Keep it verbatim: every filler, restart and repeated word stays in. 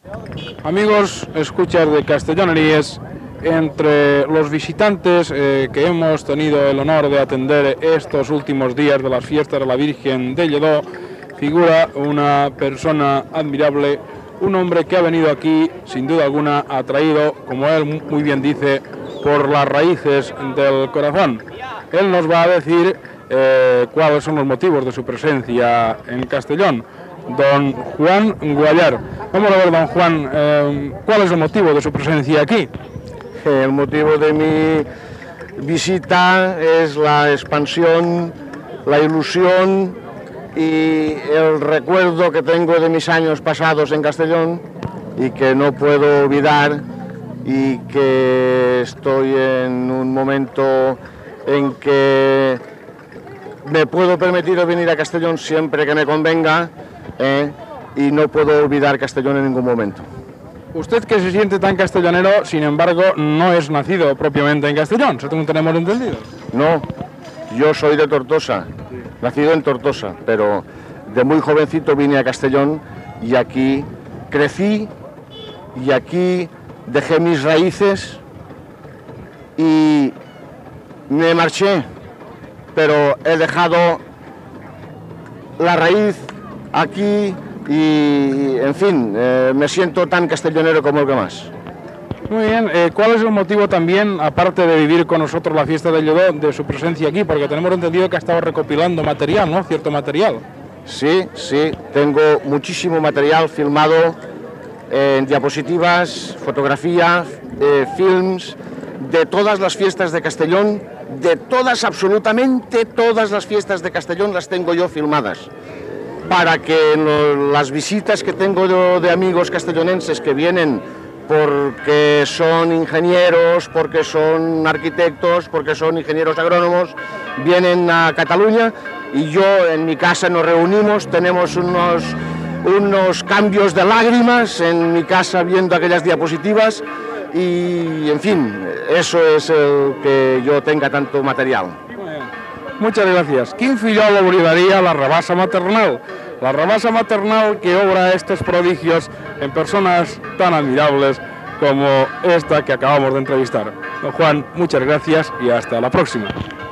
Amigos, escuchas de Castelloneríes, entre los visitantes eh, que hemos tenido el honor de atender estos últimos días de las fiestas de la Virgen de Lledó, figura una persona admirable, un hombre que ha venido aquí, sin duda alguna, atraído, como él muy bien dice, por las raíces del corazón. Él nos va a decir eh, cuáles son los motivos de su presencia en Castellón. Don Juan Guallar. Vamos a ver, don Juan, eh, ¿cuál es el motivo de su presencia aquí? El motivo de mi visita es la expansión, la ilusión y el recuerdo que tengo de mis años pasados en Castellón y que no puedo olvidar, y que estoy en un momento en que me puedo permitir venir a Castellón siempre que me convenga, eh, y no puedo olvidar Castellón en ningún momento. Usted, que se siente tan castellonero, sin embargo, no es nacido propiamente en Castellón, según tenemos entendido. No, yo soy de Tortosa, sí. Nacido en Tortosa, pero de muy jovencito vine a Castellón y aquí crecí y aquí dejé mis raíces y me marché, pero he dejado la raíz aquí y, en fin, eh, me siento tan castellonero como el que más. Muy bien, eh, ¿cuál es el motivo también, aparte de vivir con nosotros la fiesta de Lledó, de su presencia aquí? Porque tenemos entendido que ha estado recopilando material, ¿no? Cierto material. Sí, sí, tengo muchísimo material filmado en diapositivas, fotografías, eh, films, de todas las fiestas de Castellón, de todas, absolutamente todas las fiestas de Castellón las tengo yo filmadas, para que no, las visitas que tengo yo de amigos castellonenses que vienen porque son ingenieros, porque son arquitectos, porque son ingenieros agrónomos, vienen a Cataluña y yo en mi casa nos reunimos, tenemos unos, unos cambios de lágrimas en mi casa viendo aquellas diapositivas y, en fin, eso es el que yo tenga tanto material. Muchas gracias. ¿Quién fillol oblidaría la rabasa maternal? La rabasa maternal que obra estos prodigios en personas tan admirables como esta que acabamos de entrevistar. Don Juan, muchas gracias y hasta la próxima.